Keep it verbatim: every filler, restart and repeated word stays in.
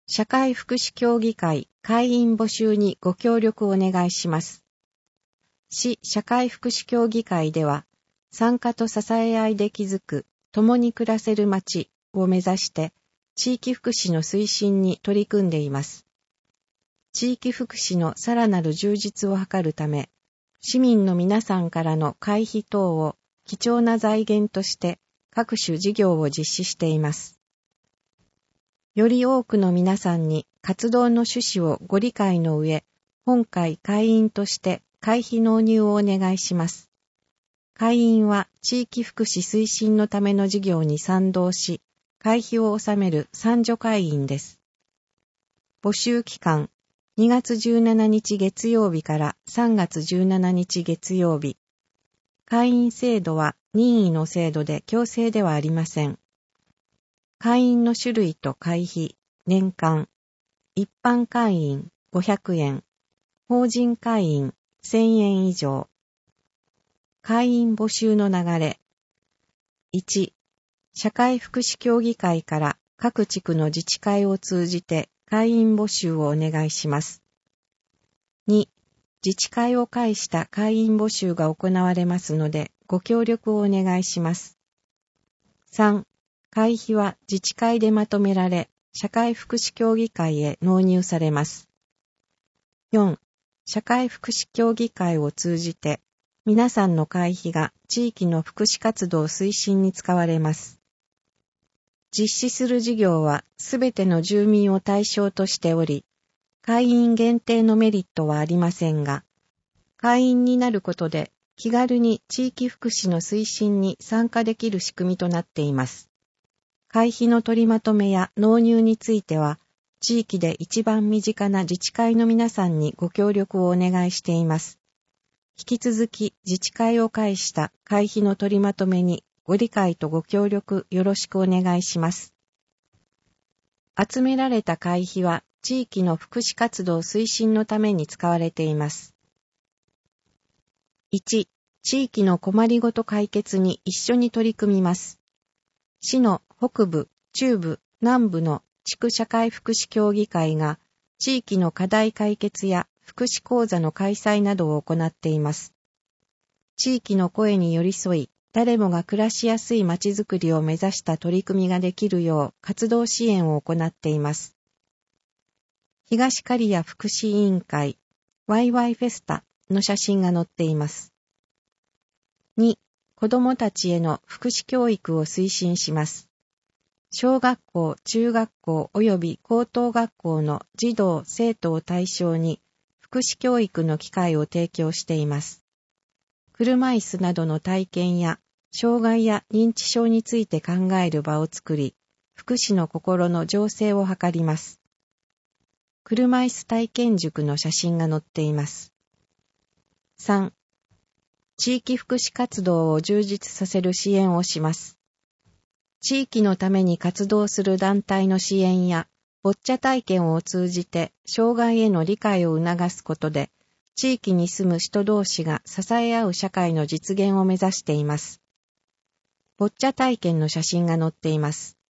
社会福祉協議会会員募集にご協力お願いします。市社会福祉協議会では、参加と支え合いで築く、共に暮らせる街を目指して、地域福祉の推進に取り組んでいます。地域福祉のさらなる充実を図るため、市民の皆さんからの会費等を貴重な財源として各種事業を実施しています。より多くの皆さんに活動の趣旨をご理解の上、本会会員として会費納入をお願いします。会員は地域福祉推進のための事業に賛同し、会費を納める参助会員です。募集期間、にがつじゅうしちにち月曜日からさんがつじゅうしちにち月曜日。会員制度は任意の制度で強制ではありません。会員の種類と会費、年間。一般会員ごひゃくえん。法人会員せんえん以上。会員募集の流れ。いち、社会福祉協議会から各地区の自治会を通じて会員募集をお願いします。に、自治会を介した会員募集が行われますのでご協力をお願いします。さん、会費は自治会でまとめられ、社会福祉協議会へ納入されます。よん、社会福祉協議会を通じて、皆さんの会費が地域の福祉活動推進に使われます。実施する事業はすべての住民を対象としており、会員限定のメリットはありませんが、会員になることで気軽に地域福祉の推進に参加できる仕組みとなっています。会費の取りまとめや納入については、地域で一番身近な自治会の皆さんにご協力をお願いしています。引き続き自治会を介した会費の取りまとめにご理解とご協力よろしくお願いします。集められた会費は地域の福祉活動推進のために使われています。いち、地域の困りごと解決に一緒に取り組みます。市の北部、中部、南部の地区社会福祉協議会が地域の課題解決や福祉講座の開催などを行っています。地域の声に寄り添い、誰もが暮らしやすいまちづくりを目指した取り組みができるよう活動支援を行っています。東刈谷福祉委員会 ワイワイ フェスタの写真が載っています。に、子どもたちへの福祉教育を推進します。小学校、中学校及び高等学校の児童・生徒を対象に福祉教育の機会を提供しています。車椅子などの体験や障害や認知症について考える場を作り、福祉の心の醸成を図ります。車椅子体験塾の写真が載っています。さん、地域福祉活動を充実させる支援をします。地域のために活動する団体の支援や、ボッチャ体験を通じて障害への理解を促すことで、地域に住む人同士が支え合う社会の実現を目指しています。ボッチャ体験の写真が載っています。